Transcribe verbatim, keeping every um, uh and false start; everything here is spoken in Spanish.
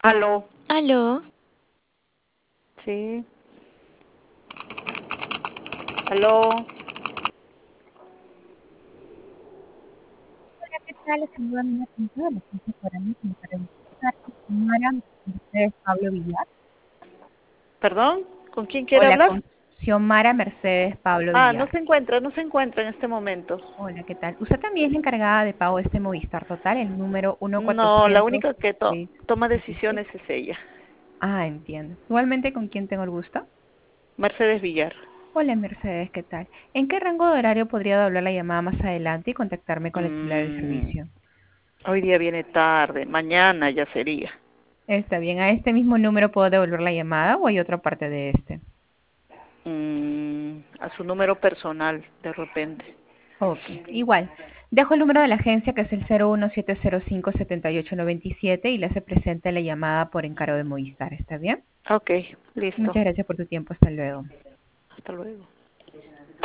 Aló, Aló, sí, aló. Hola, ¿qué tal? Les saluda Mina Pinto de la Agencia Forense para Verificar con Mara Mercedes Pablo Villar. Perdón, ¿con quién quiere Hola, hablar? con Xiomara Mercedes Pablo Ah, no Villar. se encuentra, no se encuentra en este momento. Hola, ¿qué tal? Usted también es la encargada de pago de este Movistar Total, el número uno No, la cuatrocientos única que to- seis toma siete. decisiones es ella, Ah, entiendo. Igualmente, ¿con quién tengo el gusto? Mercedes Villar. Hola, Mercedes, ¿qué tal? ¿En qué rango de horario podría doblar la llamada más adelante y contactarme con el titular del Mm, servicio? hoy día viene tarde, mañana ya sería. Está bien, ¿a este mismo número puedo devolver la llamada o hay otra parte de este? Mm, a su número personal, de repente. Ok, igual. Dejo el número de la agencia que es el cero uno siete cero cinco siete ocho nueve siete y le hace presente la llamada por encargo de Movistar. ¿Está bien? Ok, listo. Muchas gracias por tu tiempo. Hasta luego. Hasta luego.